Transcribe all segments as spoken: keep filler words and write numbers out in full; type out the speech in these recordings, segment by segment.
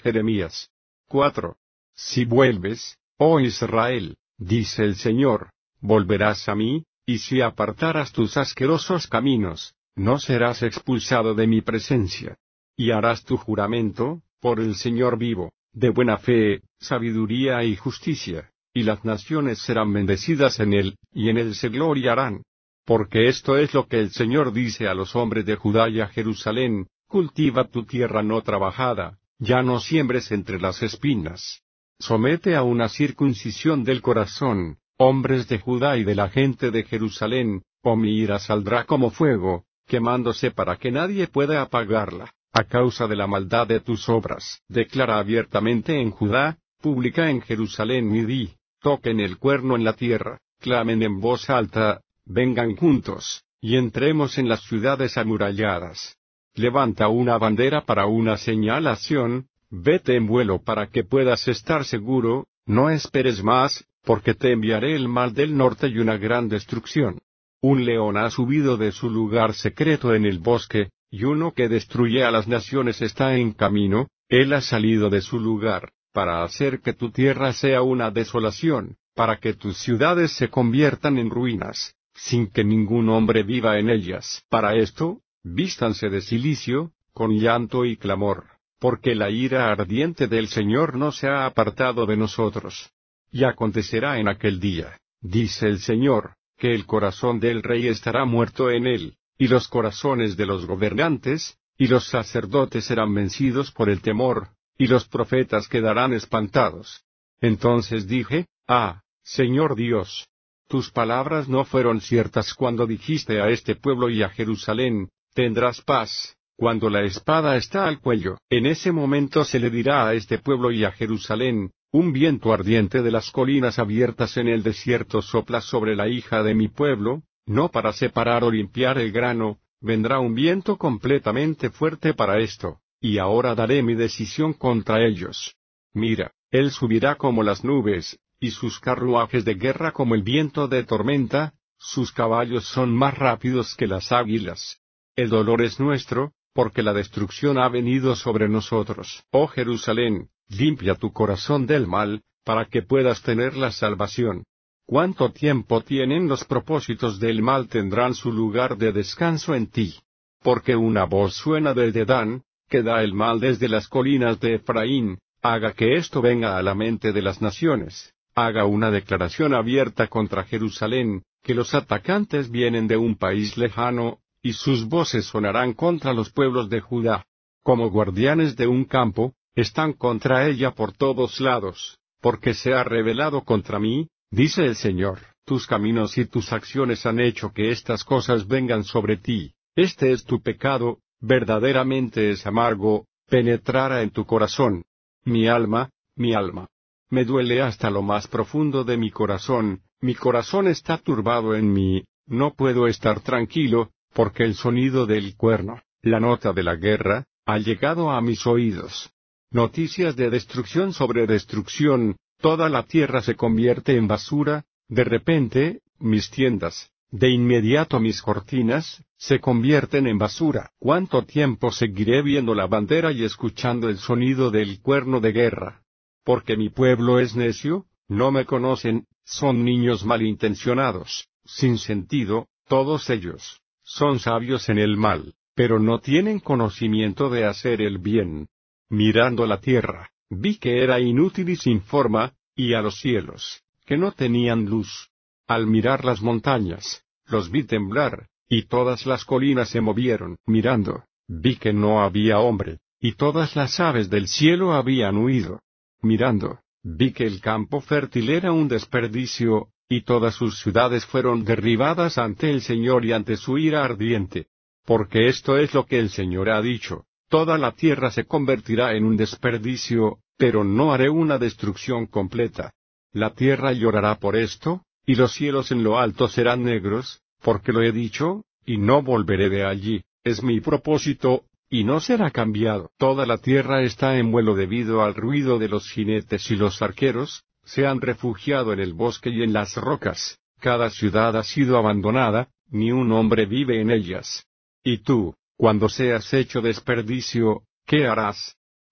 Jeremías cuatro. Si vuelves, oh Israel, dice el Señor, volverás a mí, y si apartaras tus asquerosos caminos, no serás expulsado de mi presencia. Y harás tu juramento, por el Señor vivo, de buena fe, sabiduría y justicia, y las naciones serán bendecidas en él, y en él se gloriarán. Porque esto es lo que el Señor dice a los hombres de Judá y a Jerusalén: cultiva tu tierra no trabajada, ya no siembres entre las espinas. Somete a una circuncisión del corazón, hombres de Judá y de la gente de Jerusalén, o mi ira saldrá como fuego, quemándose para que nadie pueda apagarla, a causa de la maldad de tus obras. Declara abiertamente en Judá, publica en Jerusalén y di: toquen el cuerno en la tierra, clamen en voz alta, vengan juntos, y entremos en las ciudades amuralladas. Levanta una bandera para una señalación, vete en vuelo para que puedas estar seguro, no esperes más, porque te enviaré el mal del norte y una gran destrucción. Un león ha subido de su lugar secreto en el bosque, y uno que destruye a las naciones está en camino, él ha salido de su lugar, para hacer que tu tierra sea una desolación, para que tus ciudades se conviertan en ruinas, sin que ningún hombre viva en ellas. Para esto, vístanse de cilicio, con llanto y clamor, porque la ira ardiente del Señor no se ha apartado de nosotros. Y acontecerá en aquel día, dice el Señor, que el corazón del rey estará muerto en él, y los corazones de los gobernantes, y los sacerdotes serán vencidos por el temor, y los profetas quedarán espantados. Entonces dije: ah, Señor Dios, tus palabras no fueron ciertas cuando dijiste a este pueblo y a Jerusalén: tendrás paz, cuando la espada está al cuello. En ese momento se le dirá a este pueblo y a Jerusalén: un viento ardiente de las colinas abiertas en el desierto sopla sobre la hija de mi pueblo, no para separar o limpiar el grano, vendrá un viento completamente fuerte para esto, y ahora daré mi decisión contra ellos. Mira, él subirá como las nubes, y sus carruajes de guerra como el viento de tormenta, sus caballos son más rápidos que las águilas. El dolor es nuestro, porque la destrucción ha venido sobre nosotros. Oh Jerusalén, limpia tu corazón del mal, para que puedas tener la salvación. ¿Cuánto tiempo tienen los propósitos del mal tendrán su lugar de descanso en ti? Porque una voz suena desde Dan, que da el mal desde las colinas de Efraín. Haga que esto venga a la mente de las naciones. Haga una declaración abierta contra Jerusalén, que los atacantes vienen de un país lejano, y sus voces sonarán contra los pueblos de Judá. Como guardianes de un campo, están contra ella por todos lados, porque se ha rebelado contra mí, dice el Señor. Tus caminos y tus acciones han hecho que estas cosas vengan sobre ti. Este es tu pecado, verdaderamente es amargo, penetrará en tu corazón. Mi alma, mi alma. Me duele hasta lo más profundo de mi corazón, mi corazón está turbado en mí, no puedo estar tranquilo, porque el sonido del cuerno, la nota de la guerra, ha llegado a mis oídos. Noticias de destrucción sobre destrucción, toda la tierra se convierte en basura, de repente, mis tiendas, de inmediato mis cortinas, se convierten en basura. ¿Cuánto tiempo seguiré viendo la bandera y escuchando el sonido del cuerno de guerra? Porque mi pueblo es necio, no me conocen, son niños malintencionados, sin sentido, todos ellos, son sabios en el mal, pero no tienen conocimiento de hacer el bien. Mirando la tierra, vi que era inútil y sin forma, y a los cielos, que no tenían luz. Al mirar las montañas, los vi temblar, y todas las colinas se movieron. Mirando, vi que no había hombre, y todas las aves del cielo habían huido. Mirando, vi que el campo fértil era un desperdicio, y todas sus ciudades fueron derribadas ante el Señor y ante su ira ardiente. Porque esto es lo que el Señor ha dicho: toda la tierra se convertirá en un desperdicio, pero no haré una destrucción completa. La tierra llorará por esto, y los cielos en lo alto serán negros, porque lo he dicho, y no volveré de allí. Es mi propósito, y no será cambiado. Toda la tierra está en vuelo debido al ruido de los jinetes y los arqueros, se han refugiado en el bosque y en las rocas, cada ciudad ha sido abandonada, ni un hombre vive en ellas. Y tú, cuando seas hecho desperdicio, ¿qué harás?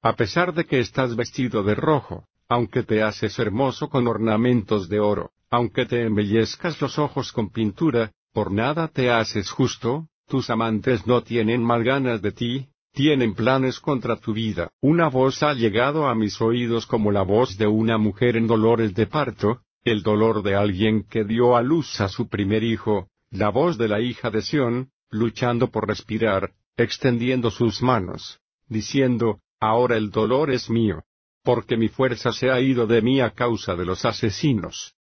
A pesar de que estás vestido de rojo, aunque te haces hermoso con ornamentos de oro, aunque te embellezcas los ojos con pintura, por nada te haces justo, tus amantes no tienen mal ganas de ti, tienen planes contra tu vida. Una voz ha llegado a mis oídos como la voz de una mujer en dolores de parto, el dolor de alguien que dio a luz a su primer hijo, la voz de la hija de Sión, luchando por respirar, extendiendo sus manos, diciendo, ahora el dolor es mío, porque mi fuerza se ha ido de mí a causa de los asesinos.